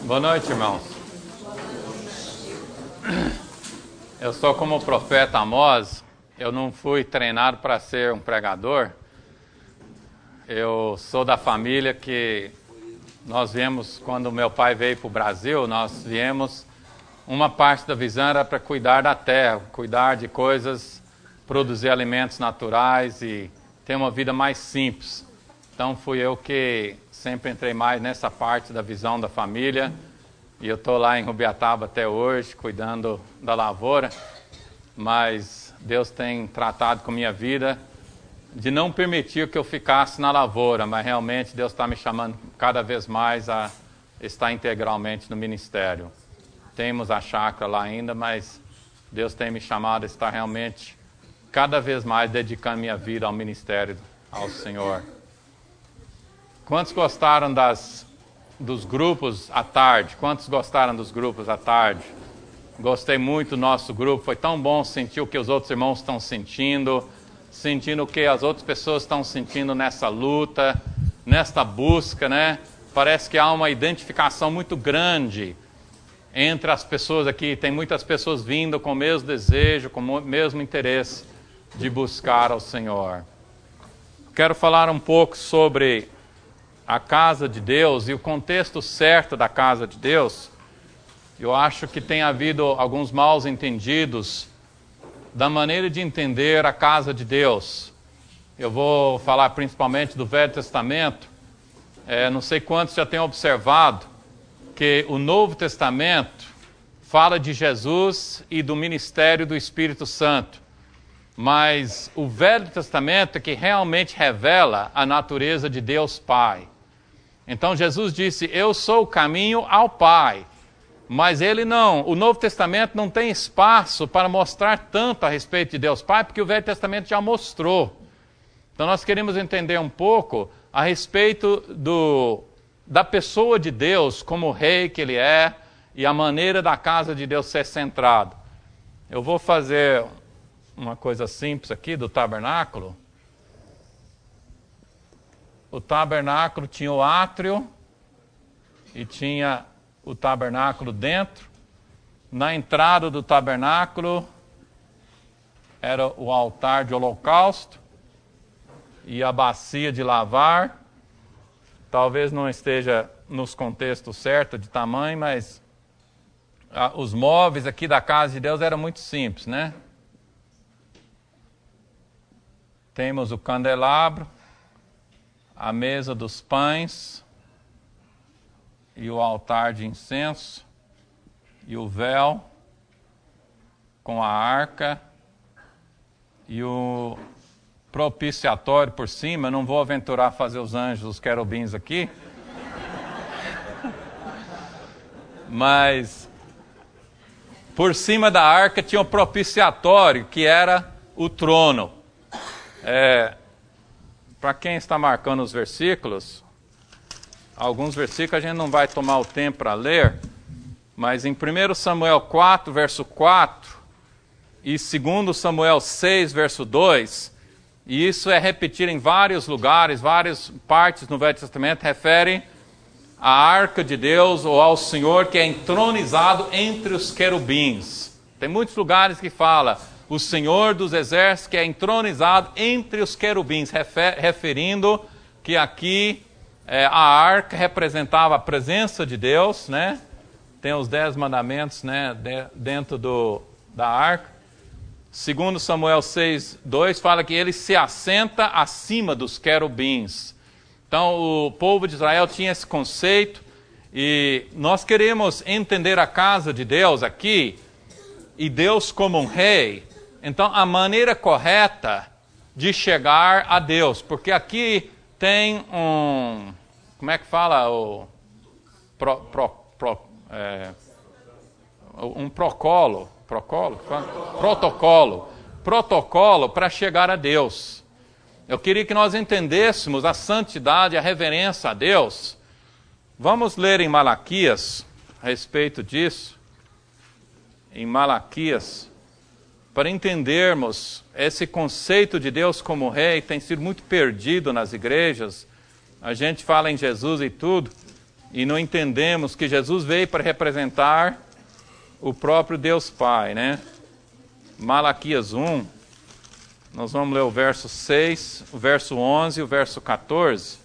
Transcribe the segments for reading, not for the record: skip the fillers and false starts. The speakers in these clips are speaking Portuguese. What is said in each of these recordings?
Boa noite, irmãos. Eu sou como o profeta Amós. Eu não fui treinado para ser um pregador. Eu sou da família que nós viemos, quando meu pai veio para o Brasil, nós viemos, uma parte da visão era para cuidar da terra, cuidar de coisas, produzir alimentos naturais e ter uma vida mais simples. Então fui eu que sempre entrei mais nessa parte da visão da família. E eu estou lá em Rubiataba até hoje, cuidando da lavoura. Mas Deus tem tratado com a minha vida de não permitir que eu ficasse na lavoura. Mas realmente Deus está me chamando cada vez mais a estar integralmente no ministério. Temos a chácara lá ainda, mas Deus tem me chamado a estar realmente cada vez mais dedicando minha vida ao ministério, ao Senhor. Quantos gostaram dos grupos à tarde? Quantos gostaram dos grupos à tarde? Gostei muito do nosso grupo. Foi tão bom sentir o que os outros irmãos estão sentindo o que as outras pessoas estão sentindo nessa luta, nesta busca, né? Parece que há uma identificação muito grande entre as pessoas aqui. Tem muitas pessoas vindo com o mesmo desejo, com o mesmo interesse de buscar ao Senhor. Quero falar um pouco sobre a casa de Deus e o contexto certo da casa de Deus. Eu acho que tem havido alguns maus entendidos da maneira de entender a casa de Deus. Eu vou falar principalmente do Velho Testamento. Não sei quantos já têm observado que o Novo Testamento fala de Jesus e do ministério do Espírito Santo. Mas o Velho Testamento é que realmente revela a natureza de Deus Pai. Então Jesus disse, eu sou o caminho ao Pai. Mas o Novo Testamento não tem espaço para mostrar tanto a respeito de Deus Pai, porque o Velho Testamento já mostrou. Então nós queremos entender um pouco a respeito da pessoa de Deus, como rei que Ele é, e a maneira da casa de Deus ser centrada. Eu vou fazer uma coisa simples aqui do tabernáculo. O tabernáculo tinha o átrio e tinha o tabernáculo dentro. Na entrada do tabernáculo era o altar de holocausto e a bacia de lavar. Talvez não esteja nos contextos certos de tamanho, mas os móveis aqui da casa de Deus eram muito simples, né? Temos o candelabro, a mesa dos pães e o altar de incenso e o véu com a arca e o propiciatório por cima. Eu não vou aventurar fazer os anjos, os querubins aqui, mas por cima da arca tinha o propiciatório, que era o trono. Para quem está marcando os versículos, alguns versículos a gente não vai tomar o tempo para ler, mas em 1 Samuel 4, verso 4, e 2 Samuel 6, verso 2, e isso é repetido em vários lugares, várias partes no Velho Testamento, refere à arca de Deus ou ao Senhor que é entronizado entre os querubins. Tem muitos lugares que fala o Senhor dos exércitos que é entronizado entre os querubins, referindo que aqui a arca representava a presença de Deus, né? Tem os 10 mandamentos, né, dentro da arca. 2 Samuel 6, 2 fala que ele se assenta acima dos querubins. Então o povo de Israel tinha esse conceito e nós queremos entender a casa de Deus aqui e Deus como um rei. Então, a maneira correta de chegar a Deus, porque aqui tem como é que fala? Um protocolo para chegar a Deus. Eu queria que nós entendêssemos a santidade, a reverência a Deus. Vamos ler em Malaquias a respeito disso. Em Malaquias, para entendermos esse conceito de Deus como rei, tem sido muito perdido nas igrejas. A gente fala em Jesus e tudo, e não entendemos que Jesus veio para representar o próprio Deus Pai, né? Malaquias 1, nós vamos ler o verso 6, o verso 11 e o verso 14.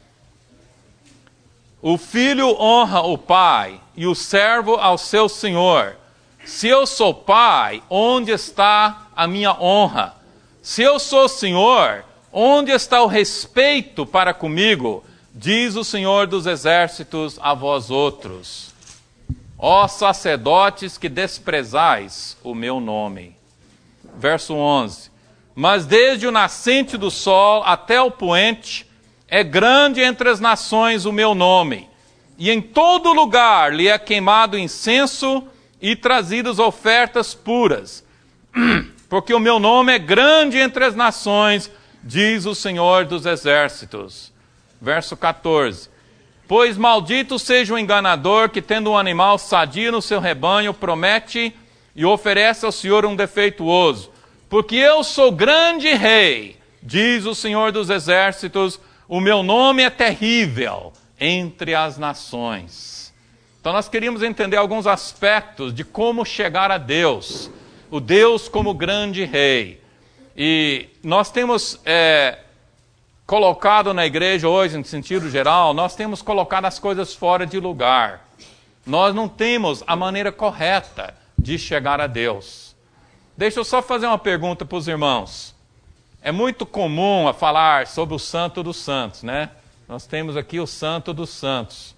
O filho honra o pai e o servo ao seu senhor. Se eu sou pai, onde está a minha honra? Se eu sou senhor, onde está o respeito para comigo? Diz o Senhor dos exércitos a vós outros. Ó sacerdotes que desprezais o meu nome. Verso 11. Mas desde o nascente do sol até o poente, é grande entre as nações o meu nome. E em todo lugar lhe é queimado incenso e trazidas ofertas puras. Porque o meu nome é grande entre as nações, diz o Senhor dos exércitos. Verso 14. Pois maldito seja o enganador que, tendo um animal sadio no seu rebanho, promete e oferece ao Senhor um defeituoso. Porque eu sou grande rei, diz o Senhor dos exércitos, o meu nome é terrível entre as nações. Então nós queríamos entender alguns aspectos de como chegar a Deus, o Deus como grande rei. E nós temos colocado na igreja hoje, em sentido geral, nós temos colocado as coisas fora de lugar. Nós não temos a maneira correta de chegar a Deus. Deixa eu só fazer uma pergunta para os irmãos. É muito comum a falar sobre o Santo dos Santos, né? Nós temos aqui o Santo dos Santos.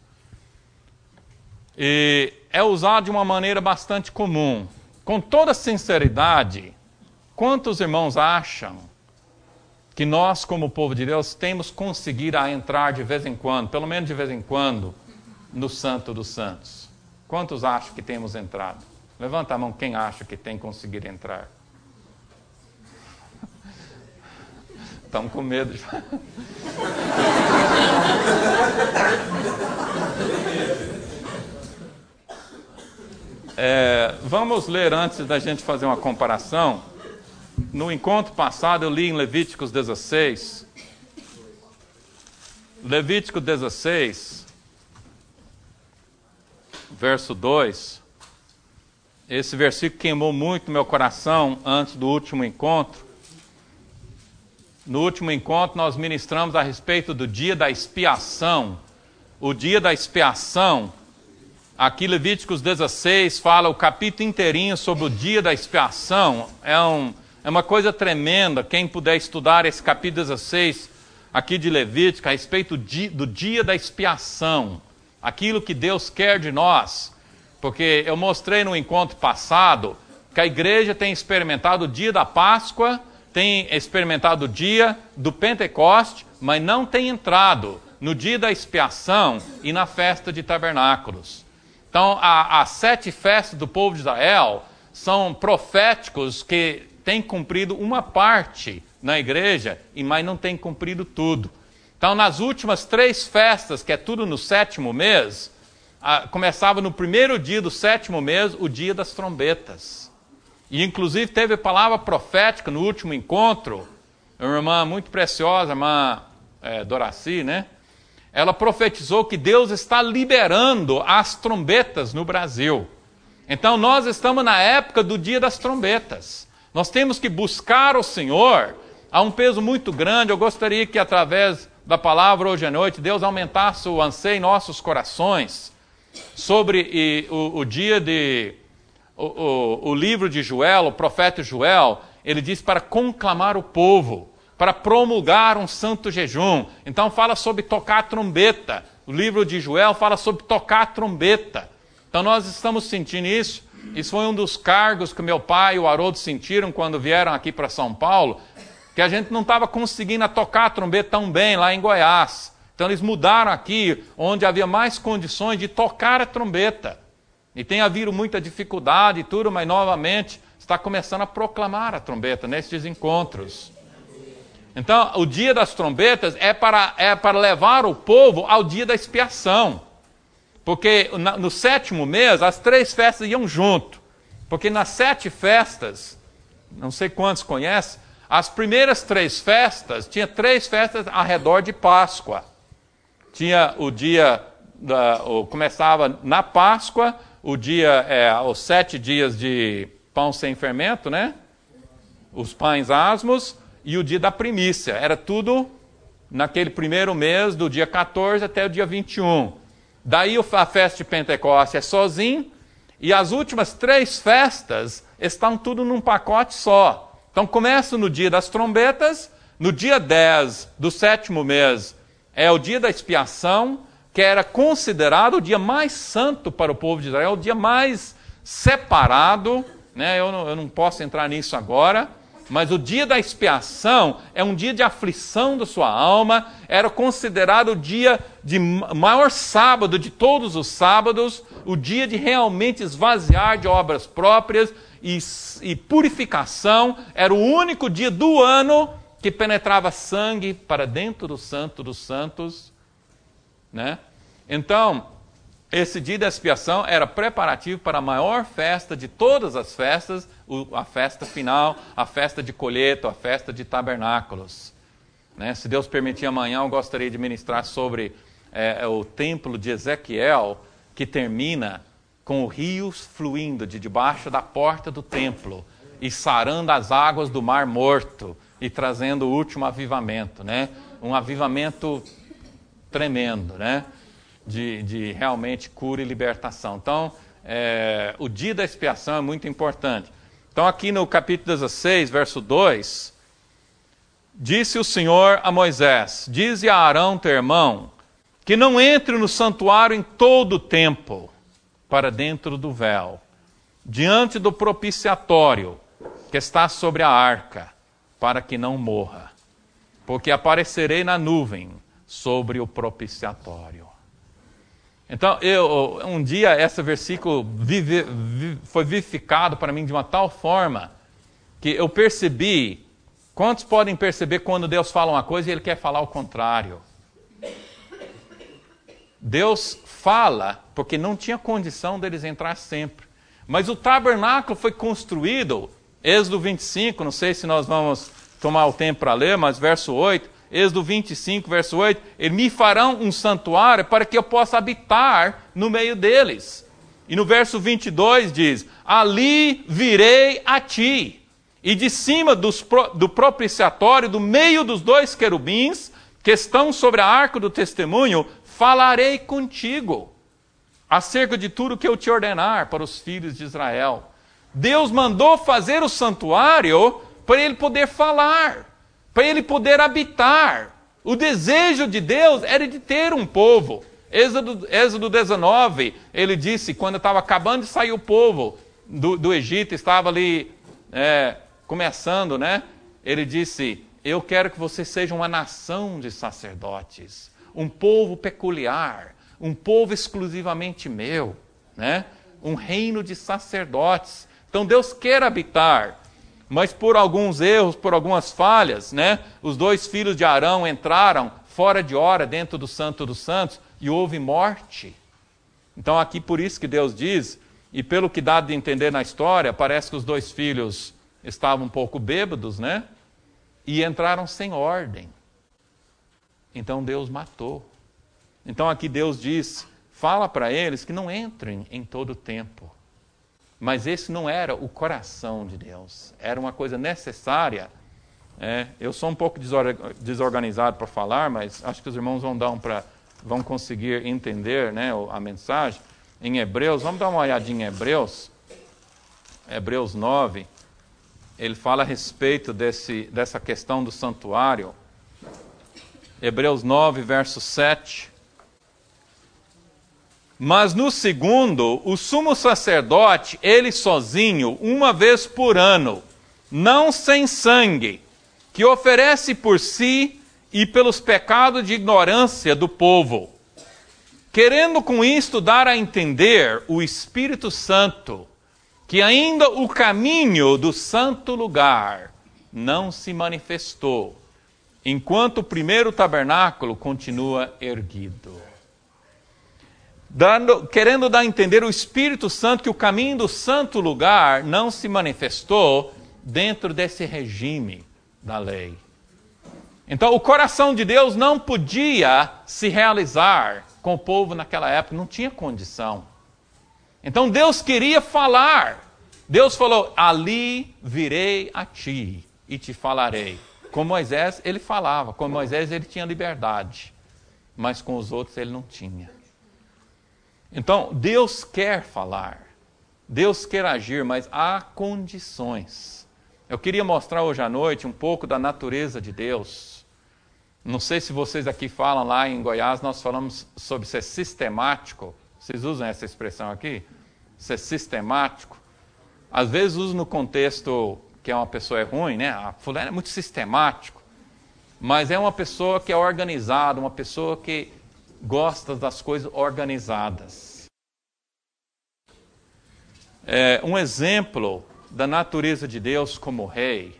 E é usado de uma maneira bastante comum. Com toda sinceridade, quantos irmãos acham que nós, como povo de Deus, temos conseguido entrar de vez em quando, pelo menos de vez em quando, no Santo dos Santos? Quantos acham que temos entrado? Levanta a mão quem acha que tem conseguido entrar. Estamos com medo de... Vamos ler antes da gente fazer uma comparação. No encontro passado eu li em Levíticos 16. Levítico 16, verso 2. Esse versículo queimou muito meu coração antes do último encontro. No último encontro nós ministramos a respeito do dia da expiação. O dia da expiação, aqui Levíticos 16 fala o capítulo inteirinho sobre o dia da expiação. É uma coisa tremenda, quem puder estudar esse capítulo 16 aqui de Levítico, a respeito do dia da expiação, aquilo que Deus quer de nós. Porque eu mostrei no encontro passado que a igreja tem experimentado o dia da Páscoa, tem experimentado o dia do Pentecoste, mas não tem entrado no dia da expiação e na festa de tabernáculos. Então, as 7 festas do povo de Israel são proféticos que têm cumprido uma parte na igreja, mas não têm cumprido tudo. Então, nas últimas 3 festas, que é tudo no 7º mês, começava no primeiro dia do 7º mês, o dia das trombetas. E inclusive teve palavra profética no último encontro, uma irmã muito preciosa, a irmã Doraci, né? Ela profetizou que Deus está liberando as trombetas no Brasil. Então nós estamos na época do dia das trombetas. Nós temos que buscar o Senhor. Há um peso muito grande. Eu gostaria que através da palavra hoje à noite, Deus aumentasse o anseio em nossos corações sobre o dia de... O livro de Joel, o profeta Joel, ele diz para conclamar o povo, para promulgar um santo jejum. Então fala sobre tocar a trombeta. O livro de Joel fala sobre tocar a trombeta. Então nós estamos sentindo isso. Isso foi um dos cargos que meu pai e o Haroldo sentiram quando vieram aqui para São Paulo, que a gente não estava conseguindo tocar a trombeta tão bem lá em Goiás. Então eles mudaram aqui, onde havia mais condições de tocar a trombeta. E tem havido muita dificuldade e tudo, mas novamente está começando a proclamar a trombeta nesses encontros. Então, o dia das trombetas é para levar o povo ao dia da expiação. Porque no 7º mês, as 3 festas iam junto. Porque nas 7 festas, não sei quantos conhecem, as primeiras 3 festas, tinha 3 festas ao redor de Páscoa. Tinha o dia começava na Páscoa, os 7 dias de pão sem fermento, né? Os pães asmos, e o dia da primícia. Era tudo naquele primeiro mês, do dia 14 até o dia 21. Daí a festa de Pentecostes é sozinho, e as últimas 3 festas estão tudo num pacote só. Então começa no dia das trombetas, no dia 10 do 7º mês é o dia da expiação, que era considerado o dia mais santo para o povo de Israel, o dia mais separado, né? Eu não posso entrar nisso agora, mas o dia da expiação é um dia de aflição da sua alma, era considerado o dia de maior sábado de todos os sábados, o dia de realmente esvaziar de obras próprias e purificação. Era o único dia do ano que penetrava sangue para dentro do Santo dos Santos, né? Então, esse dia da expiação era preparativo para a maior festa de todas as festas, a festa final, a festa de colheita, a festa de tabernáculos, né? Se Deus permitir, amanhã eu gostaria de ministrar sobre o templo de Ezequiel, que termina com rios fluindo de debaixo da porta do templo e sarando as águas do Mar Morto e trazendo o último avivamento, né? Um avivamento tremendo, né? De realmente cura e libertação. Então, o dia da expiação é muito importante. Então, aqui no capítulo 16, verso 2, disse o Senhor a Moisés: dize a Arão, teu irmão, que não entre no santuário em todo o tempo, para dentro do véu, diante do propiciatório que está sobre a arca, para que não morra, porque aparecerei na nuvem sobre o propiciatório. Então, um dia esse versículo foi vivificado para mim de uma tal forma que eu percebi. Quantos podem perceber quando Deus fala uma coisa e Ele quer falar o contrário? Deus fala porque não tinha condição deles entrar sempre. Mas o tabernáculo foi construído, Êxodo 25, não sei se nós vamos tomar o tempo para ler, mas verso 8, Êxodo 25, verso 8, eles me farão um santuário para que eu possa habitar no meio deles. E no verso 22 diz: ali virei a ti, e de cima do propiciatório, do meio dos 2 querubins, que estão sobre a arca do testemunho, falarei contigo, acerca de tudo que eu te ordenar para os filhos de Israel. Deus mandou fazer o santuário para ele poder falar, para ele poder habitar. O desejo de Deus era de ter um povo. Êxodo 19, ele disse, quando estava acabando de sair o povo do Egito, estava ali começando, né? Ele disse: eu quero que vocês sejam uma nação de sacerdotes, um povo peculiar, um povo exclusivamente meu, né? Um reino de sacerdotes. Então Deus quer habitar, mas por alguns erros, por algumas falhas, né? Os 2 filhos de Arão entraram fora de hora dentro do Santo dos Santos e houve morte. Então aqui por isso que Deus diz, e pelo que dá de entender na história, parece que os 2 filhos estavam um pouco bêbados, né? E entraram sem ordem. Então Deus matou. Então aqui Deus diz, fala para eles que não entrem em todo o tempo. Mas esse não era o coração de Deus. Era uma coisa necessária. Eu sou um pouco desorganizado para falar, mas acho que os irmãos vão conseguir entender, né, a mensagem. Em Hebreus, vamos dar uma olhadinha em Hebreus. Hebreus 9, ele fala a respeito dessa questão do santuário. Hebreus 9, verso 7. Mas no segundo, o sumo sacerdote, ele sozinho, uma vez por ano, não sem sangue, que oferece por si e pelos pecados de ignorância do povo, querendo com isto dar a entender o Espírito Santo, que ainda o caminho do santo lugar não se manifestou, enquanto o primeiro tabernáculo continua erguido. Querendo dar a entender o Espírito Santo que o caminho do santo lugar não se manifestou dentro desse regime da lei. Então o coração de Deus não podia se realizar com o povo naquela época, não tinha condição. Então Deus queria falar. Deus falou, ali virei a ti e te falarei. Com Moisés ele falava, com Moisés ele tinha liberdade, mas com os outros ele não tinha. Então Deus quer falar, Deus quer agir, mas há condições. Eu queria mostrar hoje à noite um pouco da natureza de Deus. Não sei se vocês aqui falam, lá em Goiás nós falamos sobre ser sistemático. Vocês usam essa expressão aqui? Ser sistemático. Às vezes uso no contexto que uma pessoa é ruim, né? A fulana é muito sistemático. Mas é uma pessoa que é organizada, uma pessoa que gosta das coisas organizadas. Um exemplo da natureza de Deus como rei,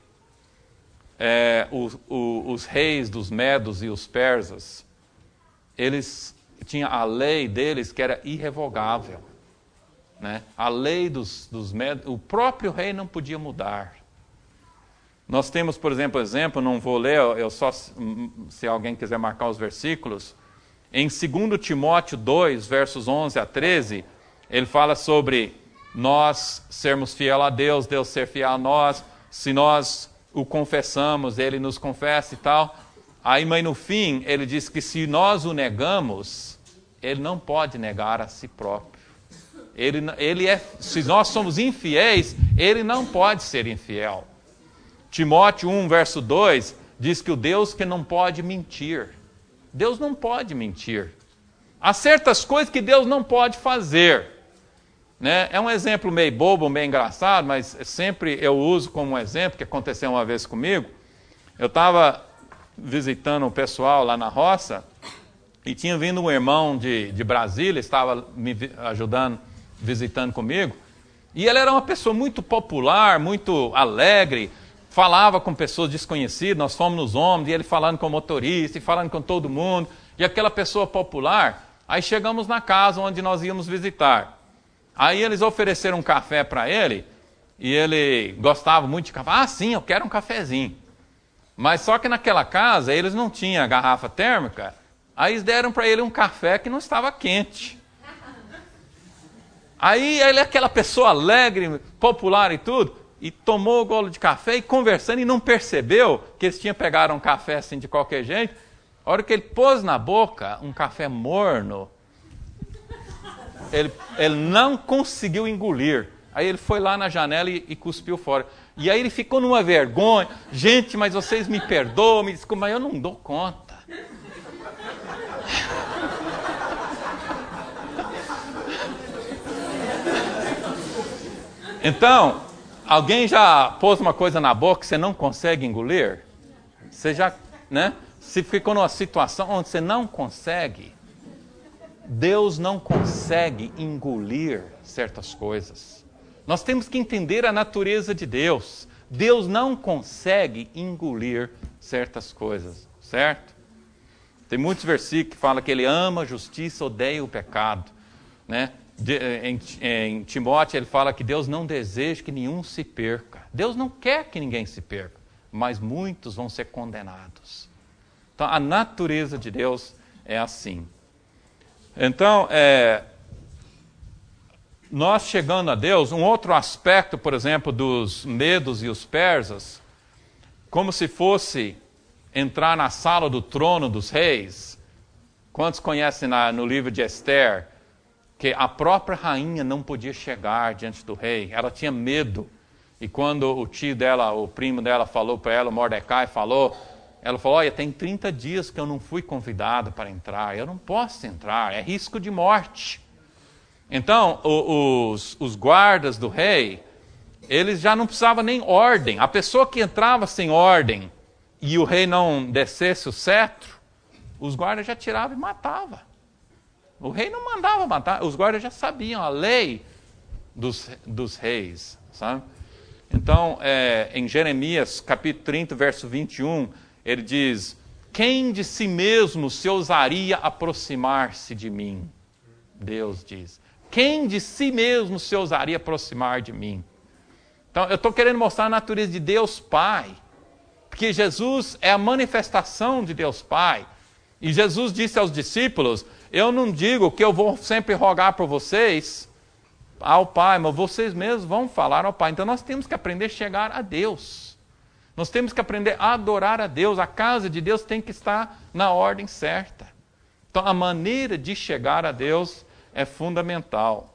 os reis dos Medos e os Persas, eles tinham a lei deles que era irrevogável. Né? A lei dos Medos, o próprio rei não podia mudar. Nós temos, por exemplo, não vou ler, eu só, se alguém quiser marcar os versículos, em 2 Timóteo 2, versos 11 a 13, ele fala sobre nós sermos fiel a Deus, Deus ser fiel a nós, se nós o confessamos, ele nos confessa e tal. Aí, mas no fim, ele diz que se nós o negamos, ele não pode negar a si próprio. Se nós somos infiéis, ele não pode ser infiel. Timóteo 1, verso 2, diz que o Deus que não pode mentir. Deus não pode mentir. Há certas coisas que Deus não pode fazer. Né? É um exemplo meio bobo, meio engraçado, mas sempre eu uso como um exemplo, que aconteceu uma vez comigo. Eu estava visitando o pessoal lá na roça, e tinha vindo um irmão de Brasília, estava me ajudando, visitando comigo, e ele era uma pessoa muito popular, muito alegre, falava com pessoas desconhecidas, nós fomos nos ônibus, e ele falando com o motorista, e falando com todo mundo, e aquela pessoa popular. Aí chegamos na casa onde nós íamos visitar. Aí eles ofereceram um café para ele, e ele gostava muito de café. Ah, sim, eu quero um cafezinho. Mas só que naquela casa eles não tinham garrafa térmica, aí eles deram para ele um café que não estava quente. Aí ele é aquela pessoa alegre, popular e tudo, e tomou o golo de café e conversando, e não percebeu que eles tinham pegado um café assim de qualquer jeito. A hora que ele pôs na boca um café morno, ele não conseguiu engolir. Aí ele foi lá na janela e cuspiu fora. E aí ele ficou numa vergonha. Gente, mas vocês me perdoam, me desculpem, mas eu não dou conta. Então, alguém já pôs uma coisa na boca que você não consegue engolir? Você já, né? Se ficou numa situação onde você não consegue, Deus não consegue engolir certas coisas. Nós temos que entender a natureza de Deus. Deus não consegue engolir certas coisas, certo? Tem muitos versículos que falam que ele ama a justiça, odeia o pecado, né? Em Timóteo ele fala que Deus não deseja que nenhum se perca. Deus não quer que ninguém se perca, mas muitos vão ser condenados. Então a natureza de Deus é assim. Então, nós chegando a Deus, um outro aspecto, por exemplo, dos medos e os persas, como se fosse entrar na sala do trono dos reis. Quantos conhecem no livro de Esther, que a própria rainha não podia chegar diante do rei, ela tinha medo. E quando o tio dela, o primo dela falou para ela, o Mordecai falou, ela falou, olha, tem 30 dias que eu não fui convidada para entrar, eu não posso entrar, é risco de morte. Então, os guardas do rei, eles já não precisavam nem ordem. A pessoa que entrava sem ordem e o rei não descesse o cetro, os guardas já tiravam e matavam. O rei não mandava matar, os guardas já sabiam a lei dos reis, sabe? Então, em Jeremias, capítulo 30, verso 21, ele diz, quem de si mesmo se ousaria aproximar-se de mim? Deus diz, quem de si mesmo se ousaria aproximar de mim? Então, eu estou querendo mostrar a natureza de Deus Pai, porque Jesus é a manifestação de Deus Pai. E Jesus disse aos discípulos, Eu não digo que eu vou sempre rogar por vocês ao Pai, mas vocês mesmos vão falar ao Pai. Então nós temos que aprender a chegar a Deus. Nós temos que aprender a adorar a Deus. A casa de Deus tem que estar na ordem certa. Então a maneira de chegar a Deus é fundamental.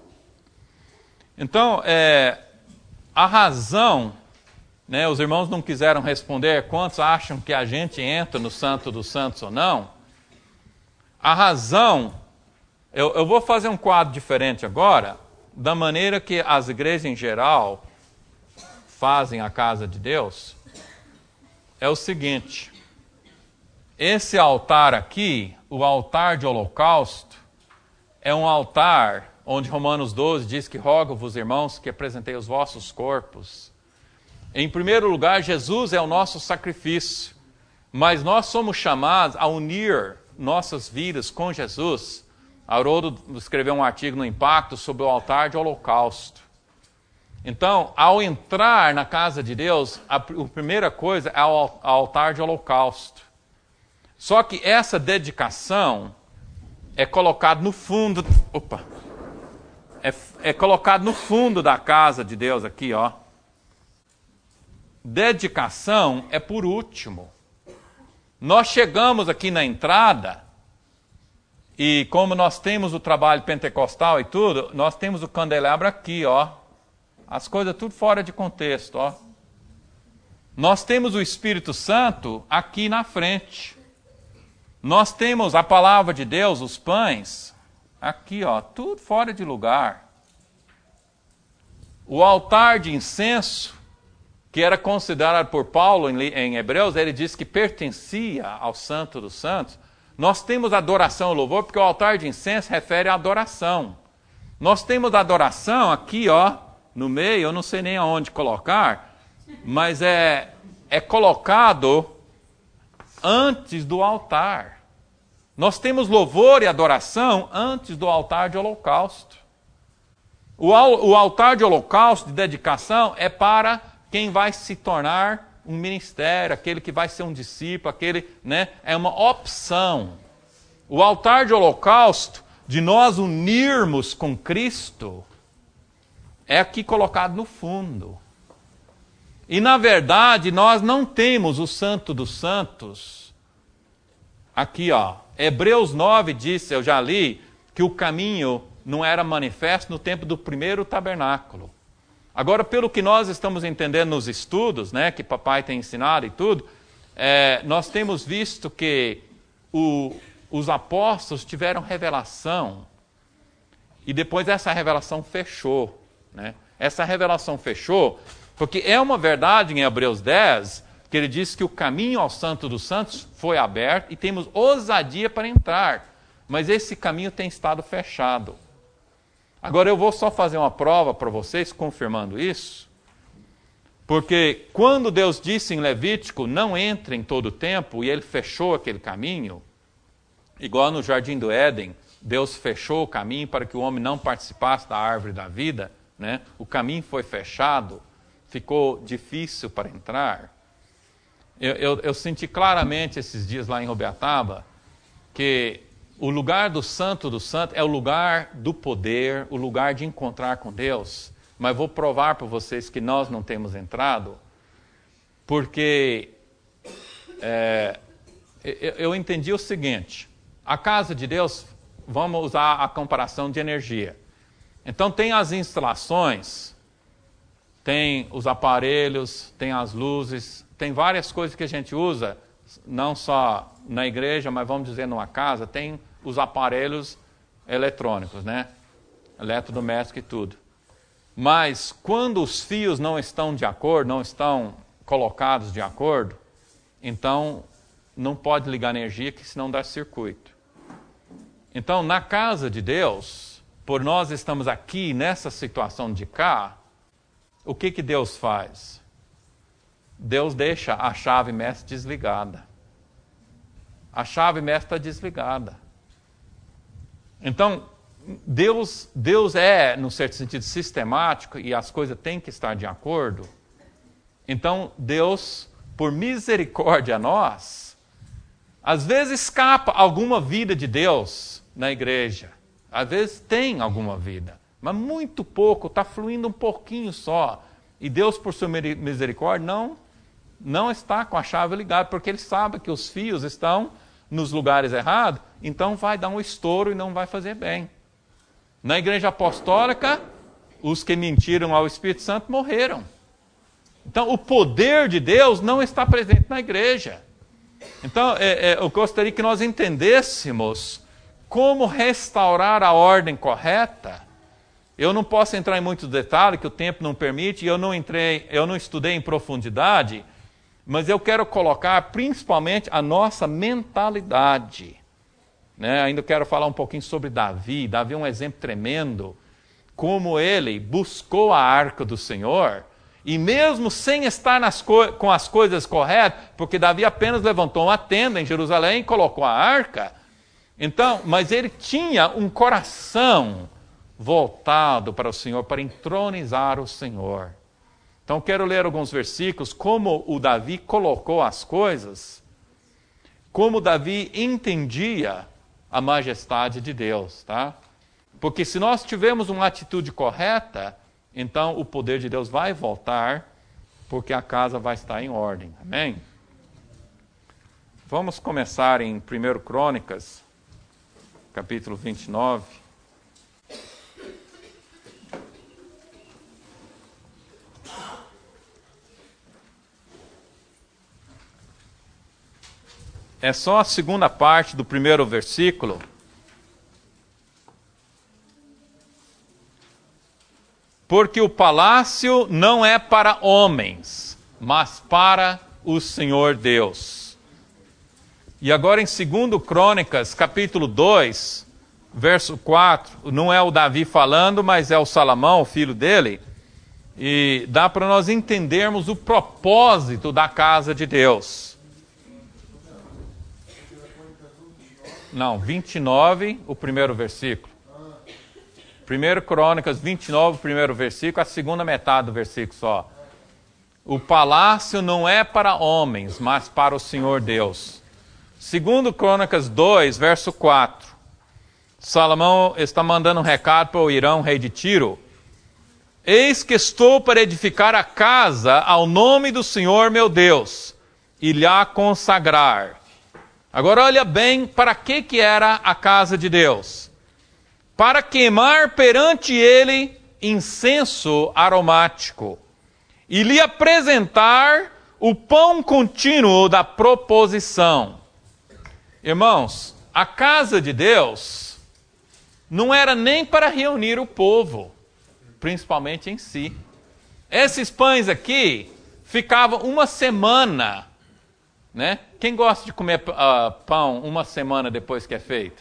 Então, a razão, né, os irmãos não quiseram responder quantos acham que a gente entra no Santo dos Santos ou não. A razão, eu vou fazer um quadro diferente agora, da maneira que as igrejas em geral fazem a casa de Deus, é o seguinte: esse altar aqui, o altar de holocausto, é um altar onde Romanos 12 diz que rogo-vos, irmãos, que apresentei os vossos corpos. Em primeiro lugar, Jesus é o nosso sacrifício, mas nós somos chamados a unir nossas vidas com Jesus. Haroldo escreveu um artigo no Impacto sobre o altar de holocausto. Então, ao entrar na casa de Deus, a primeira coisa é o altar de holocausto. Só que essa dedicação é colocada no fundo... É colocado no fundo da casa de Deus aqui, ó. Dedicação é por último. Nós chegamos aqui na entrada e como nós temos o trabalho pentecostal e tudo, nós temos o candelabro aqui, ó. As coisas tudo fora de contexto, ó. Nós temos o Espírito Santo aqui na frente. Nós temos a palavra de Deus, os pães, aqui, ó, tudo fora de lugar. O altar de incenso, que era considerado por Paulo em Hebreus, ele disse que pertencia ao Santo dos Santos. Nós temos adoração e louvor, porque o altar de incenso refere à adoração. Nós temos a adoração aqui, ó, no meio, eu não sei nem aonde colocar, mas é colocado antes do altar. Nós temos louvor e adoração antes do altar de holocausto. O altar de holocausto, de dedicação, é para quem vai se tornar um ministério, aquele que vai ser um discípulo, aquele, né, é uma opção. O altar de holocausto, de nós unirmos com Cristo, é aqui colocado no fundo. E, na verdade, nós não temos o Santo dos Santos aqui, ó. Hebreus 9 disse, eu já li, que o caminho não era manifesto no tempo do primeiro tabernáculo. Agora, pelo que nós estamos entendendo nos estudos, né, que papai tem ensinado e tudo, nós temos visto que os apóstolos tiveram revelação e depois essa revelação fechou. Né? Essa revelação fechou porque é uma verdade em Hebreus 10 que ele diz que o caminho ao Santo dos Santos foi aberto e temos ousadia para entrar, mas esse caminho tem estado fechado. Agora eu vou só fazer uma prova para vocês, confirmando isso, porque quando Deus disse em Levítico, não entre em todo o tempo, e ele fechou aquele caminho, igual no Jardim do Éden, Deus fechou o caminho para que o homem não participasse da árvore da vida, né? O caminho foi fechado, ficou difícil para entrar. Eu senti claramente esses dias lá em Rubiataba que o lugar do Santo dos Santos é o lugar do poder, o lugar de encontrar com Deus. Mas vou provar para vocês que nós não temos entrado, porque eu entendi o seguinte: a casa de Deus, vamos usar a comparação de energia. Então tem as instalações, tem os aparelhos, tem as luzes, tem várias coisas que a gente usa, não só na igreja, mas vamos dizer numa casa, tem os aparelhos eletrônicos, né? Eletrodoméstico e tudo. Mas quando os fios não estão de acordo, não estão colocados de acordo, então não pode ligar energia, que senão dá circuito. Então, na casa de Deus, por nós estamos aqui nessa situação de cá, o que Deus faz? Deus deixa a chave mestra desligada. A chave mestra está desligada. Então, Deus é, num certo sentido, sistemático e as coisas têm que estar de acordo. Então, Deus, por misericórdia a nós, Às vezes escapa alguma vida de Deus na igreja. Às vezes tem alguma vida, mas muito pouco, está fluindo um pouquinho só. E Deus, por sua misericórdia, não está com a chave ligada, porque Ele sabe que os fios estão nos lugares errados, então vai dar um estouro e não vai fazer bem. Na igreja apostólica, os que mentiram ao Espírito Santo morreram. Então, o poder de Deus não está presente na igreja. Então, eu gostaria que nós entendêssemos como restaurar a ordem correta. Eu não posso entrar em muitos detalhes, que o tempo não permite, e eu não estudei em profundidade, mas eu quero colocar principalmente a nossa mentalidade. Né? Ainda quero falar um pouquinho sobre Davi. Davi é um exemplo tremendo, como ele buscou a arca do Senhor, e mesmo sem estar com as coisas corretas, porque Davi apenas levantou uma tenda em Jerusalém e colocou a arca, então, mas ele tinha um coração voltado para o Senhor, para entronizar o Senhor. Então, quero ler alguns versículos, como o Davi colocou as coisas, como Davi entendia a majestade de Deus, tá? Porque se nós tivermos uma atitude correta, então o poder de Deus vai voltar, porque a casa vai estar em ordem. Amém? Vamos começar em 1 Crônicas, capítulo 29. É só a segunda parte do primeiro versículo. Porque o palácio não é para homens, mas para o Senhor Deus. E agora em 2 Crônicas, capítulo 2, verso 4, não é o Davi falando, mas é o Salomão, o filho dele. E dá para nós entendermos o propósito da casa de Deus. Não, 29, o primeiro versículo. 1 Crônicas 29, o primeiro versículo, a segunda metade do versículo só. O palácio não é para homens, mas para o Senhor Deus. 2 Crônicas 2, verso 4. Salomão está mandando um recado para o Irão, rei de Tiro. Eis que estou para edificar a casa ao nome do Senhor meu Deus, e lhe consagrar. Agora olha bem para que era a casa de Deus. Para queimar perante ele incenso aromático, e lhe apresentar o pão contínuo da proposição. Irmãos, a casa de Deus não era nem para reunir o povo, principalmente em si. Esses pães aqui ficavam uma semana, né? Quem gosta de comer pão uma semana depois que é feito?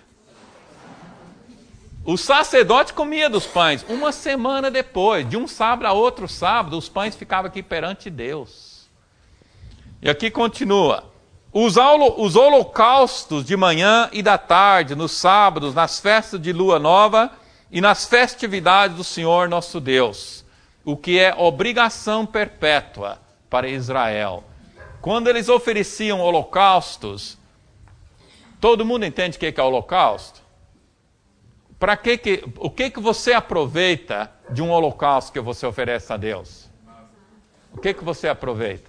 O sacerdote comia dos pães uma semana depois, de um sábado a outro sábado, os pães ficavam aqui perante Deus. E aqui continua. Os holocaustos de manhã e da tarde, nos sábados, nas festas de lua nova e nas festividades do Senhor nosso Deus, o que é obrigação perpétua para Israel. Quando eles ofereciam holocaustos, todo mundo entende o que é holocausto? O que você aproveita de um holocausto que você oferece a Deus? O que você aproveita?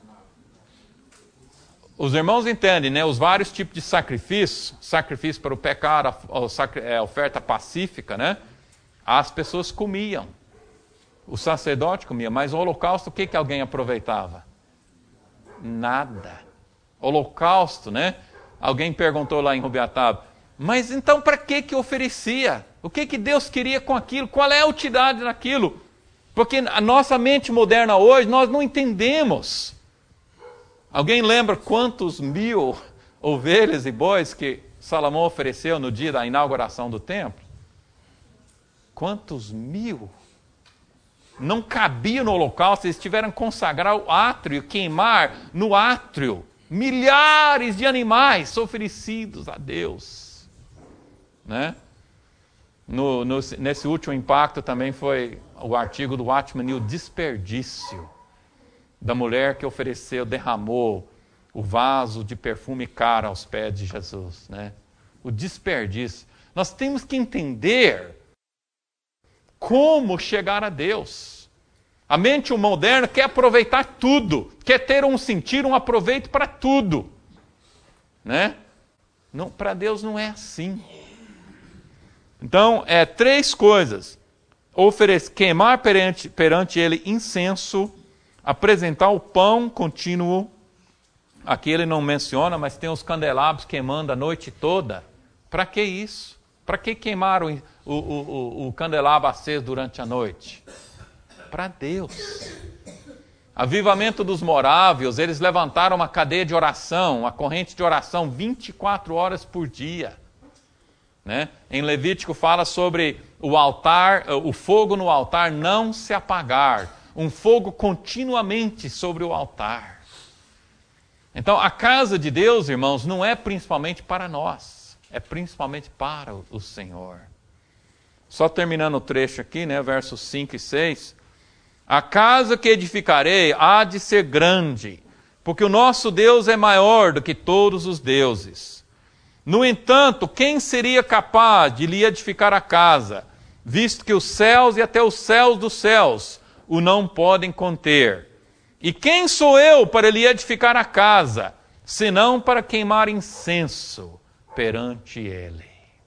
Os irmãos entendem, né? Os vários tipos de sacrifício para o pecado, a oferta pacífica, né? As pessoas comiam. O sacerdote comia, mas o holocausto, o que alguém aproveitava? Nada. Holocausto, né? Alguém perguntou lá em Rubiataba, mas então para que oferecia? O que Deus queria com aquilo? Qual é a utilidade daquilo? Porque a nossa mente moderna hoje, nós não entendemos. Alguém lembra quantos 1000 ovelhas e bois que Salomão ofereceu no dia da inauguração do templo? Quantos 1000? Não cabia no holocausto, eles tiveram que consagrar o átrio, queimar no átrio. Milhares de animais oferecidos a Deus. Né? Nesse último impacto também foi o artigo do Watchman Nee, o desperdício da mulher que ofereceu, derramou o vaso de perfume caro aos pés de Jesus, né? O desperdício. Nós temos que entender como chegar a Deus. A mente moderna quer aproveitar tudo, quer ter um sentir, um aproveito para tudo, né? Não, para Deus não é assim. Então, três coisas. Queimar perante Ele incenso, apresentar o pão contínuo. Aqui ele não menciona, mas tem os candelabros queimando a noite toda. Para que isso? Para que queimar o candelabro aceso durante a noite? Para Deus. Avivamento dos morávios, eles levantaram uma cadeia de oração, uma corrente de oração 24 horas por dia. Né? Em Levítico fala sobre o altar, o fogo no altar não se apagar. Um fogo continuamente sobre o altar. Então, a casa de Deus, irmãos, não é principalmente para nós. É principalmente para o Senhor. Só terminando o trecho aqui, né, versos 5 e 6. A casa que edificarei há de ser grande, porque o nosso Deus é maior do que todos os deuses. No entanto, quem seria capaz de lhe edificar a casa, visto que os céus e até os céus dos céus o não podem conter? E quem sou eu para lhe edificar a casa, senão para queimar incenso perante Ele?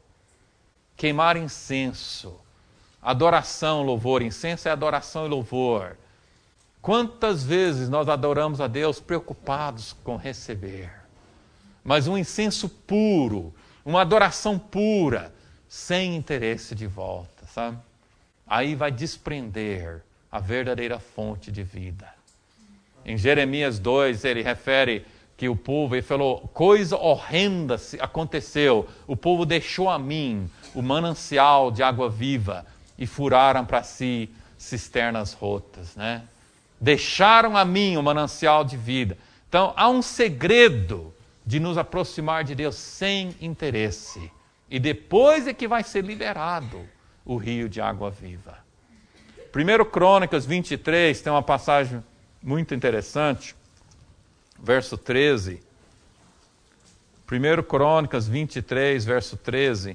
Queimar incenso, adoração, louvor. Incenso é adoração e louvor. Quantas vezes nós adoramos a Deus preocupados com receber? Mas um incenso puro, uma adoração pura, sem interesse de volta, sabe? Aí vai desprender a verdadeira fonte de vida. Em Jeremias 2, ele refere que o povo, ele falou, coisa horrenda aconteceu. O povo deixou a mim o manancial de água viva e furaram para si cisternas rotas, né? Deixaram a mim o manancial de vida. Então, há um segredo de nos aproximar de Deus sem interesse. E depois é que vai ser liberado o rio de água viva. 1 Crônicas 23 tem uma passagem muito interessante, verso 13. 1 Crônicas 23, verso 13.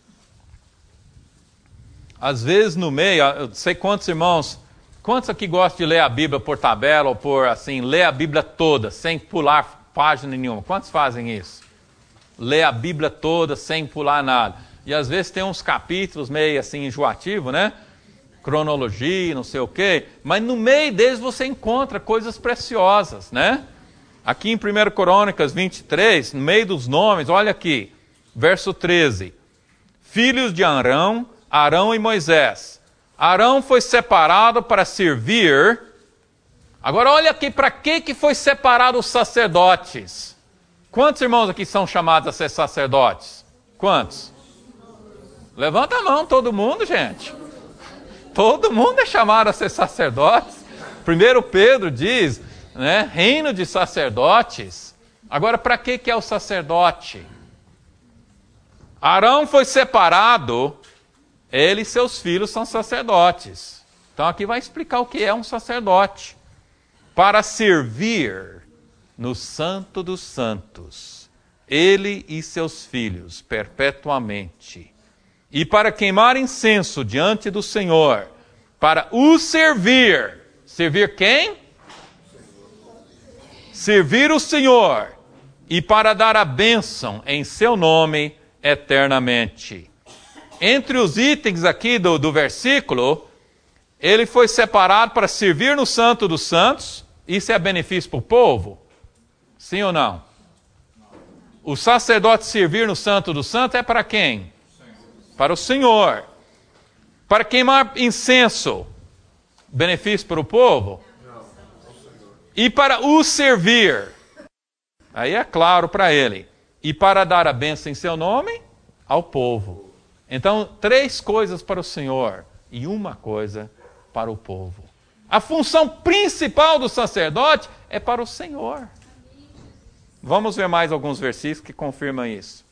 Às vezes no meio, eu sei quantos irmãos, quantos aqui gostam de ler a Bíblia por tabela ou por assim, ler a Bíblia toda, sem pular página nenhuma? Quantos fazem isso? Ler a Bíblia toda sem pular nada. E às vezes tem uns capítulos meio assim enjoativos, né? Cronologia, não sei o quê, mas no meio deles você encontra coisas preciosas, né? Aqui em 1 Crônicas 23, no meio dos nomes, olha aqui, verso 13. Filhos de Arão, Arão e Moisés. Arão foi separado para servir. Agora olha aqui, para que foi separado os sacerdotes? Quantos irmãos aqui são chamados a ser sacerdotes? Quantos? Levanta a mão, todo mundo, gente. Todo mundo é chamado a ser sacerdotes. 1 Pedro diz, né, reino de sacerdotes. Agora, para que é o sacerdote? Arão foi separado, ele e seus filhos são sacerdotes. Então aqui vai explicar o que é um sacerdote. Para servir no Santo dos Santos, ele e seus filhos, perpetuamente. E para queimar incenso diante do Senhor, para o servir. Servir quem? Servir o Senhor. E para dar a bênção em seu nome eternamente. Entre os itens aqui do versículo, ele foi separado para servir no Santo dos Santos. Isso é benefício para o povo? Sim ou não? O sacerdote servir no Santo dos Santos é para quem? Para o Senhor. Para queimar incenso, benefício para o povo? E para o servir, aí é claro para ele. E para dar a bênção em seu nome, ao povo. Então, 3 coisas para o Senhor e 1 coisa para o povo. A função principal do sacerdote é para o Senhor. Vamos ver mais alguns versículos que confirmam isso.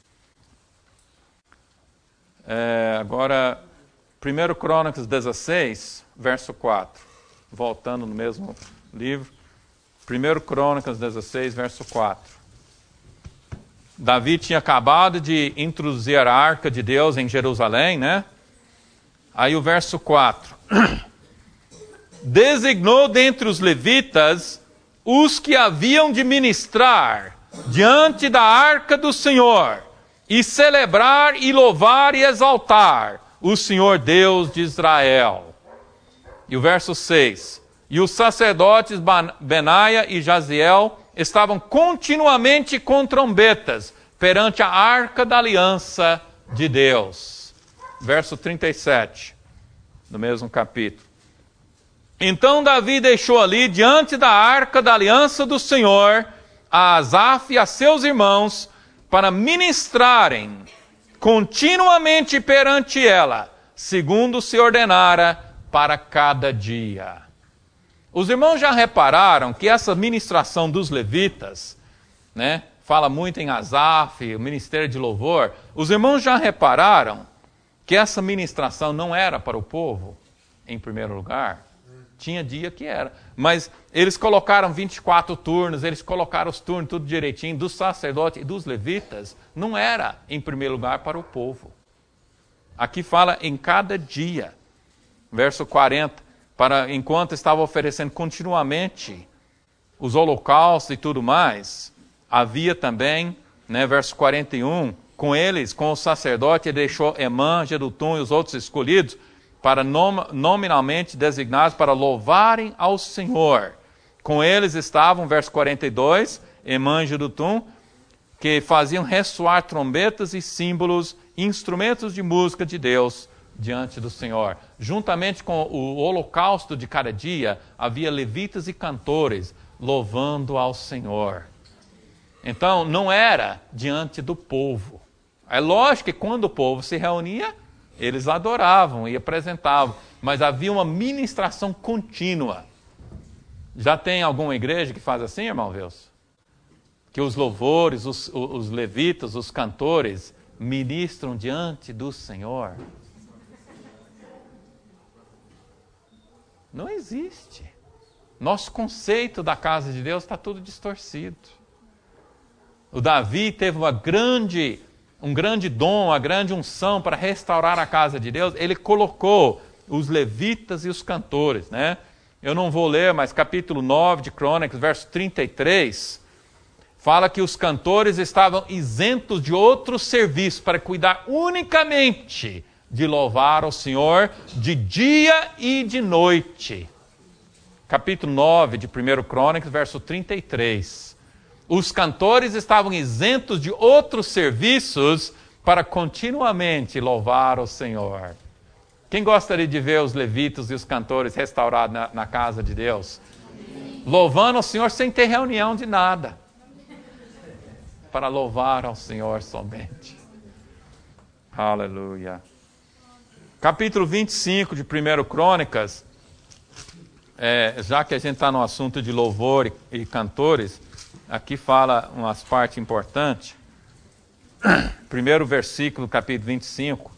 Agora, 1 Crônicas 16, verso 4. Voltando no mesmo livro. 1 Crônicas 16, verso 4. Davi tinha acabado de introduzir a arca de Deus em Jerusalém, né? Aí o verso 4. Designou dentre os levitas os que haviam de ministrar diante da arca do Senhor e celebrar e louvar e exaltar o Senhor Deus de Israel. E o verso 6. E os sacerdotes Benaia e Jaziel estavam continuamente com trombetas perante a arca da aliança de Deus. Verso 37, no mesmo capítulo. Então Davi deixou ali, diante da arca da aliança do Senhor, a Asaf e a seus irmãos, para ministrarem continuamente perante ela, segundo se ordenara para cada dia. Os irmãos já repararam que essa ministração dos levitas, né, fala muito em Asaf, o ministério de louvor. Os irmãos já repararam que essa ministração não era para o povo, em primeiro lugar? Tinha dia que era. Mas eles colocaram 24 turnos, eles colocaram os turnos tudo direitinho, dos sacerdotes e dos levitas. Não era, em primeiro lugar, para o povo. Aqui fala em cada dia. Verso 40. Enquanto estava oferecendo continuamente os holocaustos e tudo mais, havia também, né, verso 41, com eles, com o sacerdote, ele deixou Emã, Jedutum e os outros escolhidos, para nominalmente designados para louvarem ao Senhor. Com eles estavam, verso 42, Emã e Jedutum, que faziam ressoar trombetas e símbolos, instrumentos de música de Deus, diante do Senhor. Juntamente com o holocausto de cada dia, havia levitas e cantores louvando ao Senhor. Então, não era diante do povo. É lógico que quando o povo se reunia, eles adoravam e apresentavam, mas havia uma ministração contínua. Já tem alguma igreja que faz assim, irmão Wilson? Que os louvores, os levitas, os cantores, ministram diante do Senhor? Não existe. Nosso conceito da casa de Deus está tudo distorcido. O Davi teve um grande dom, uma grande unção para restaurar a casa de Deus. Ele colocou os levitas e os cantores, né? Eu não vou ler, mas capítulo 9 de Crônicas, verso 33, fala que os cantores estavam isentos de outro serviço para cuidar unicamente de louvar ao Senhor de dia e de noite. Capítulo 9 de 1 Crônicas, verso 33. Os cantores estavam isentos de outros serviços para continuamente louvar ao Senhor. Quem gostaria de ver os levitas e os cantores restaurados na casa de Deus? Louvando ao Senhor sem ter reunião de nada. Para louvar ao Senhor somente. Aleluia. Capítulo 25 de 1 Crônicas, já que a gente está no assunto de louvor e cantores, aqui fala umas partes importantes. Primeiro versículo, capítulo 25.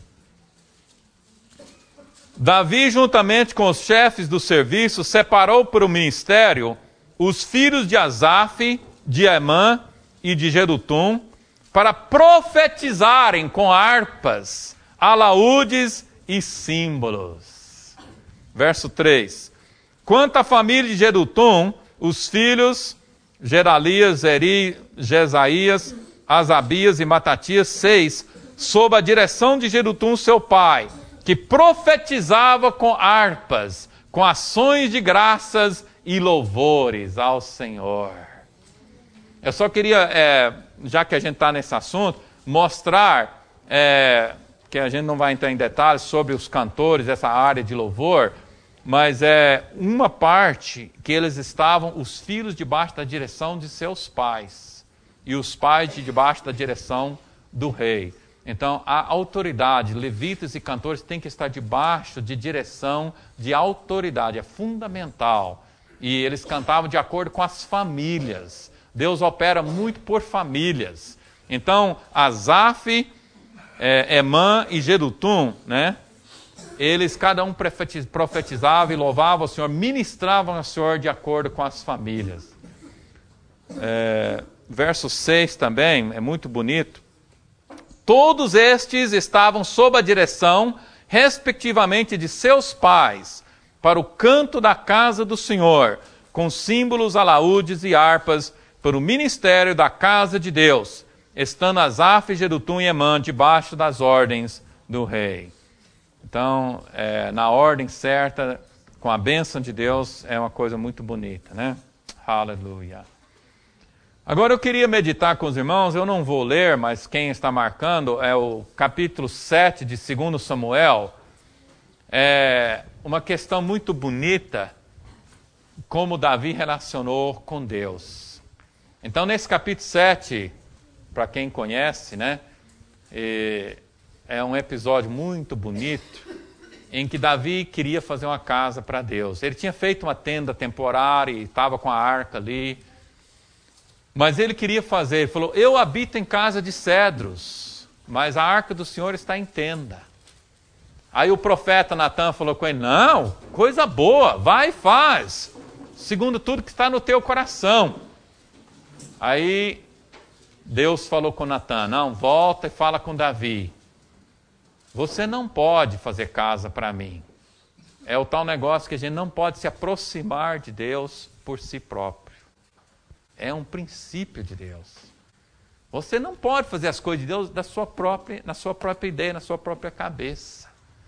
Davi, juntamente com os chefes do serviço, separou para o ministério os filhos de Asaf, de Emã e de Jedutum, para profetizarem com harpas, alaúdes e símbolos. Verso 3. Quanto à família de Jedutum, os filhos Gedalias, Eri, Jesaías, Asabias e Matatias, 6, sob a direção de Jedutum, seu pai, que profetizava com harpas, com ações de graças e louvores ao Senhor. Eu só queria, já que a gente está nesse assunto, mostrar, que a gente não vai entrar em detalhes sobre os cantores, essa área de louvor, mas é uma parte que eles estavam, os filhos, debaixo da direção de seus pais, e os pais debaixo da direção do rei. Então, a autoridade, levitas e cantores têm que estar debaixo de direção de autoridade, é fundamental. E eles cantavam de acordo com as famílias. Deus opera muito por famílias. Então, Asaf, Emã e Jedutum, né? Eles, cada um profetizava e louvava o Senhor, ministravam ao Senhor de acordo com as famílias. Verso 6 também, é muito bonito. Todos estes estavam sob a direção, respectivamente, de seus pais, para o canto da casa do Senhor, com símbolos, alaúdes e harpas, para o ministério da casa de Deus, estando Asaf, Jedutum e Emã debaixo das ordens do rei. Então, na ordem certa, com a bênção de Deus, é uma coisa muito bonita, né? Aleluia. Agora eu queria meditar com os irmãos, eu não vou ler, mas quem está marcando é o capítulo 7 de 2 Samuel. É uma questão muito bonita, como Davi relacionou com Deus. Então, nesse capítulo 7, para quem conhece, né, é um episódio muito bonito, em que Davi queria fazer uma casa para Deus. Ele tinha feito uma tenda temporária e estava com a arca ali, mas ele queria fazer, ele falou, eu habito em casa de cedros, mas a arca do Senhor está em tenda. Aí o profeta Natan falou com ele, não, coisa boa, vai e faz, segundo tudo que está no teu coração. Aí Deus falou com Natan, não, volta e fala com Davi. Você não pode fazer casa para mim. É o tal negócio que a gente não pode se aproximar de Deus por si próprio. É um princípio de Deus. Você não pode fazer as coisas de Deus na sua própria ideia, na sua própria cabeça.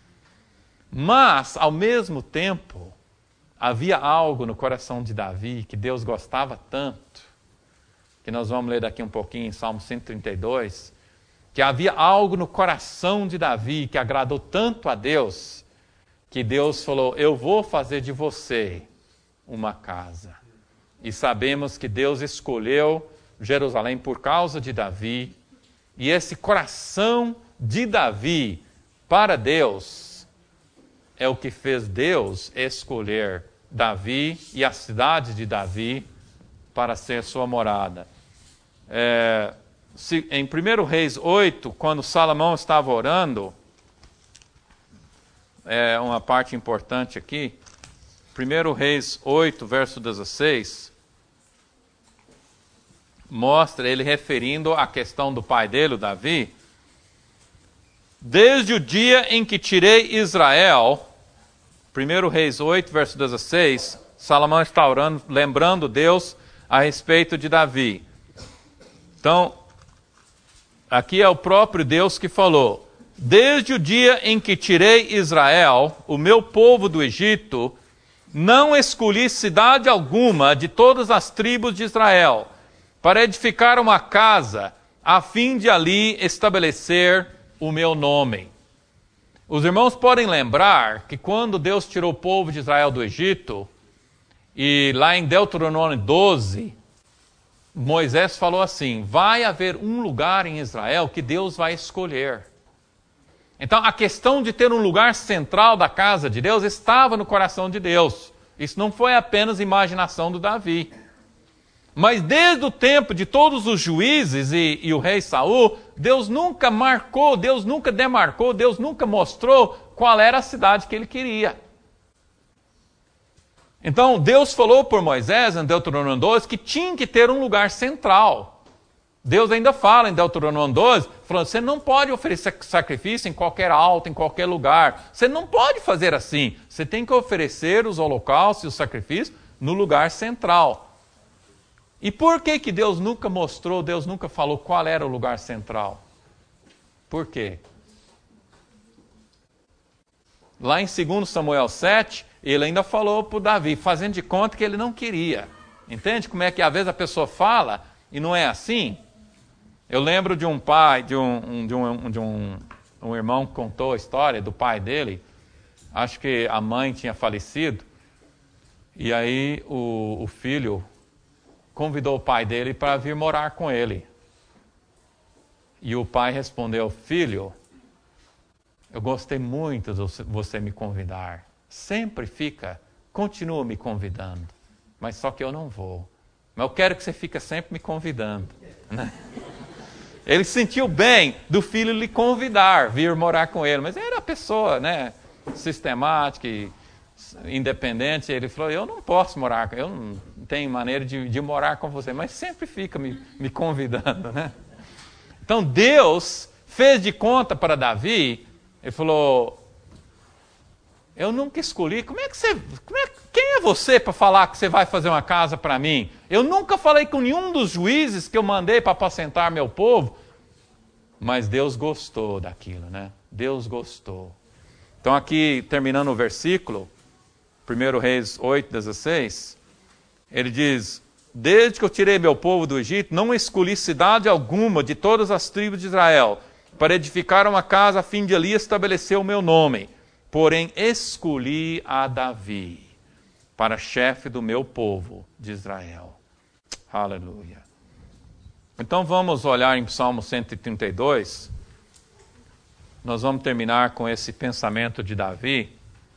Mas, ao mesmo tempo, havia algo no coração de Davi que Deus gostava tanto, que nós vamos ler daqui um pouquinho em Salmo 132, que havia algo no coração de Davi que agradou tanto a Deus, que Deus falou, eu vou fazer de você uma casa. E sabemos que Deus escolheu Jerusalém por causa de Davi, e esse coração de Davi para Deus é o que fez Deus escolher Davi e a cidade de Davi para ser sua morada. Em 1 Reis 8, quando Salomão estava orando, é uma parte importante aqui, 1 Reis 8, verso 16, mostra ele referindo à questão do pai dele, o Davi. Desde o dia em que tirei Israel, 1 Reis 8, verso 16, Salomão está orando, lembrando Deus a respeito de Davi. Então, aqui é o próprio Deus que falou, desde o dia em que tirei Israel, o meu povo do Egito, não escolhi cidade alguma de todas as tribos de Israel, para edificar uma casa, a fim de ali estabelecer o meu nome. Os irmãos podem lembrar que quando Deus tirou o povo de Israel do Egito, e lá em Deuteronômio 12, Moisés falou assim, vai haver um lugar em Israel que Deus vai escolher. Então, a questão de ter um lugar central da casa de Deus estava no coração de Deus. Isso não foi apenas imaginação do Davi. Mas desde o tempo de todos os juízes e o rei Saul, Deus nunca marcou, Deus nunca demarcou, Deus nunca mostrou qual era a cidade que ele queria. Então, Deus falou por Moisés, em Deuteronômio 12, que tinha que ter um lugar central. Deus ainda fala em Deuteronômio 12, falando, você não pode oferecer sacrifício em qualquer alto, em qualquer lugar. Você não pode fazer assim. Você tem que oferecer os holocaustos e os sacrifícios no lugar central. E por que Deus nunca mostrou, Deus nunca falou qual era o lugar central? Por quê? Lá em 2 Samuel 7, ele ainda falou para o Davi, fazendo de conta que ele não queria. Entende como é que às vezes a pessoa fala e não é assim? Eu lembro de um pai, um irmão que contou a história do pai dele. Acho que a mãe tinha falecido. E aí o filho convidou o pai dele para vir morar com ele. E o pai respondeu, filho, eu gostei muito de você me convidar. Sempre continua me convidando. Mas só que eu não vou. Mas eu quero que você fique sempre me convidando. Né? Ele sentiu bem do filho lhe convidar, vir morar com ele. Mas era a pessoa, né, sistemática e independente. Ele falou, eu não posso morar com ele. tem maneira de morar com você, mas sempre fica me convidando, né? Então Deus fez de conta para Davi, ele falou, eu nunca escolhi, quem é você para falar que você vai fazer uma casa para mim? Eu nunca falei com nenhum dos juízes que eu mandei para apacentar meu povo. Mas Deus gostou daquilo, né? Deus gostou. Então aqui, terminando o versículo, 1 Reis 8:16, ele diz, desde que eu tirei meu povo do Egito, não escolhi cidade alguma de todas as tribos de Israel, para edificar uma casa a fim de ali estabelecer o meu nome. Porém, escolhi a Davi para chefe do meu povo de Israel. Aleluia. Então vamos olhar em Salmo 132. Nós vamos terminar com esse pensamento de Davi.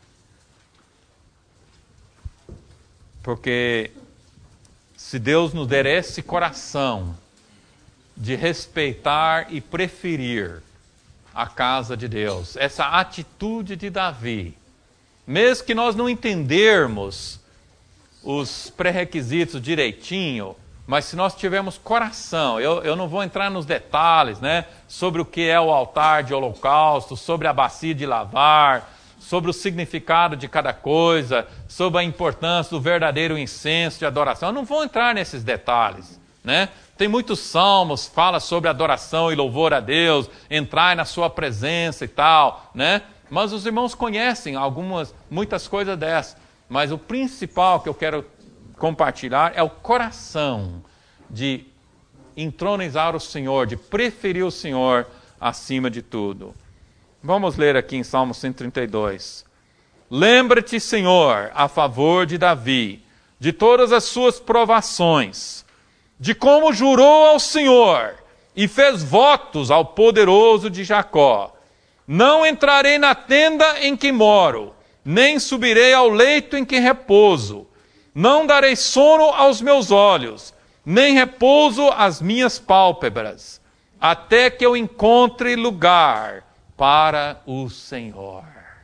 Porque se Deus nos der esse coração de respeitar e preferir a casa de Deus, essa atitude de Davi, mesmo que nós não entendermos os pré-requisitos direitinho, mas se nós tivermos coração, eu não vou entrar nos detalhes, né, sobre o que é o altar de holocausto, sobre a bacia de lavar, sobre o significado de cada coisa, sobre a importância do verdadeiro incenso de adoração. Eu não vou entrar nesses detalhes, né? Tem muitos salmos, fala sobre adoração e louvor a Deus, entrar na sua presença e tal, né? Mas os irmãos conhecem muitas coisas dessas. Mas o principal que eu quero compartilhar é o coração de entronizar o Senhor, de preferir o Senhor acima de tudo. Vamos ler aqui em Salmo 132. Lembra-te, Senhor, a favor de Davi, de todas as suas provações, de como jurou ao Senhor e fez votos ao poderoso de Jacó. Não entrarei na tenda em que moro, nem subirei ao leito em que repouso. Não darei sono aos meus olhos, nem repouso às minhas pálpebras, até que eu encontre lugar para o Senhor,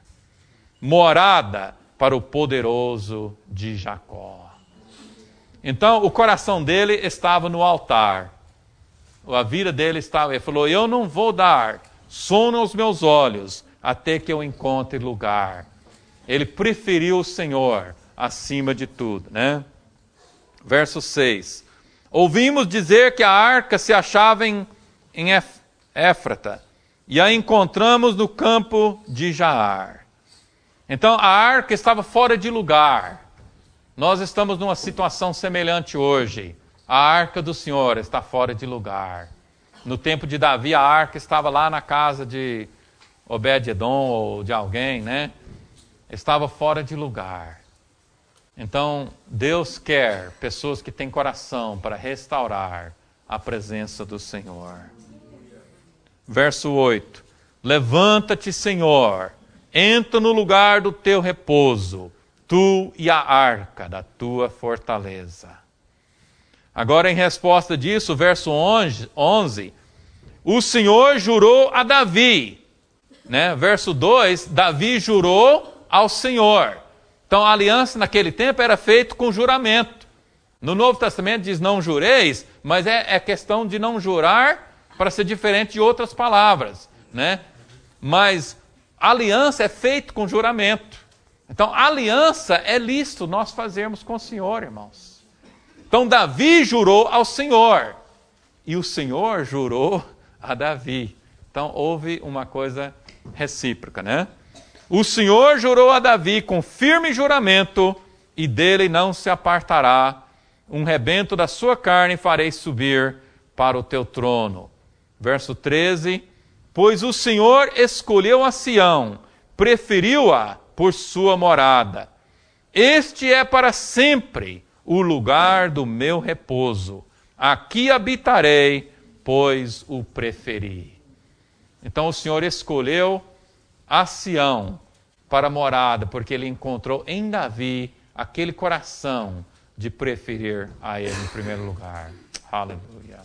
morada para o poderoso de Jacó. Então, o coração dele estava no altar. A vida dele estava, ele falou, eu não vou dar sono aos meus olhos até que eu encontre lugar. Ele preferiu o Senhor acima de tudo, né? Verso 6. Ouvimos dizer que a arca se achava em Éfrata, e a encontramos no campo de Jaar. Então, a arca estava fora de lugar. Nós estamos numa situação semelhante hoje. A arca do Senhor está fora de lugar. No tempo de Davi, a arca estava lá na casa de Obed-edom ou de alguém, né? Estava fora de lugar. Então, Deus quer pessoas que têm coração para restaurar a presença do Senhor. Verso 8. Levanta-te, Senhor, entra no lugar do teu repouso, tu e a arca da tua fortaleza. Agora, em resposta disso, verso 11, o Senhor jurou a Davi, né? Verso 2, Davi jurou ao Senhor. Então, a aliança naquele tempo era feita com juramento. No Novo Testamento diz não jureis, mas é questão de não jurar para ser diferente de outras palavras, né? Mas aliança é feita com juramento. Então, aliança é lícito nós fazermos com o Senhor, irmãos. Então, Davi jurou ao Senhor, e o Senhor jurou a Davi. Então, houve uma coisa recíproca, né? O Senhor jurou a Davi com firme juramento, e dele não se apartará. Um rebento da sua carne farei subir para o teu trono. Verso 13. Pois o Senhor escolheu a Sião, preferiu-a por sua morada. Este é para sempre o lugar do meu repouso. Aqui habitarei, pois o preferi. Então o Senhor escolheu a Sião para a morada, porque ele encontrou em Davi aquele coração de preferir a ele em primeiro lugar. Aleluia.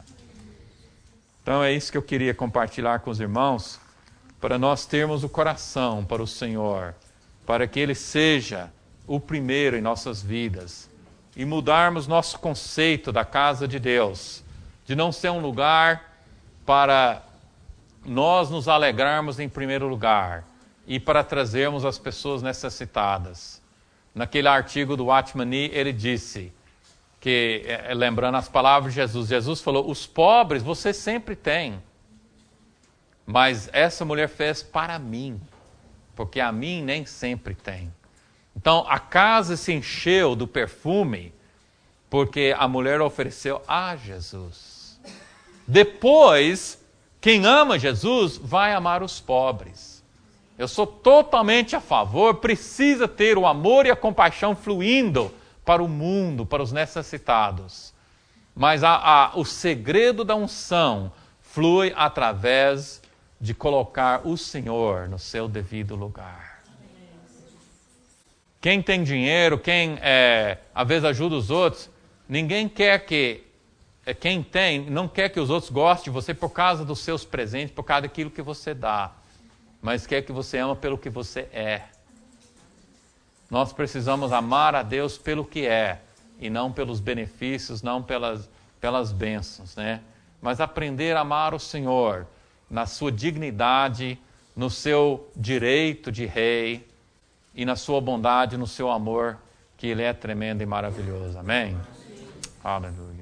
Então é isso que eu queria compartilhar com os irmãos, para nós termos o coração para o Senhor, para que Ele seja o primeiro em nossas vidas, e mudarmos nosso conceito da casa de Deus, de não ser um lugar para nós nos alegrarmos em primeiro lugar e para trazermos as pessoas necessitadas. Naquele artigo do Watchman Nee, ele disse, que, lembrando as palavras de Jesus, Jesus falou, os pobres você sempre tem, mas essa mulher fez para mim, porque a mim nem sempre tem. Então a casa se encheu do perfume, porque a mulher ofereceu a Jesus. Depois, quem ama Jesus vai amar os pobres. Eu sou totalmente a favor, precisa ter o amor e a compaixão fluindo para o mundo, para os necessitados. Mas o segredo da unção flui através de colocar o Senhor no seu devido lugar. Quem tem dinheiro, quem às vezes ajuda os outros, ninguém quer que, quem tem, não quer que os outros gostem de você por causa dos seus presentes, por causa daquilo que você dá, mas quer que você ama pelo que você é. Nós precisamos amar a Deus pelo que é, e não pelos benefícios, não pelas bênçãos, né? Mas aprender a amar o Senhor na sua dignidade, no seu direito de rei, e na sua bondade, no seu amor, que Ele é tremendo e maravilhoso. Amém? Aleluia.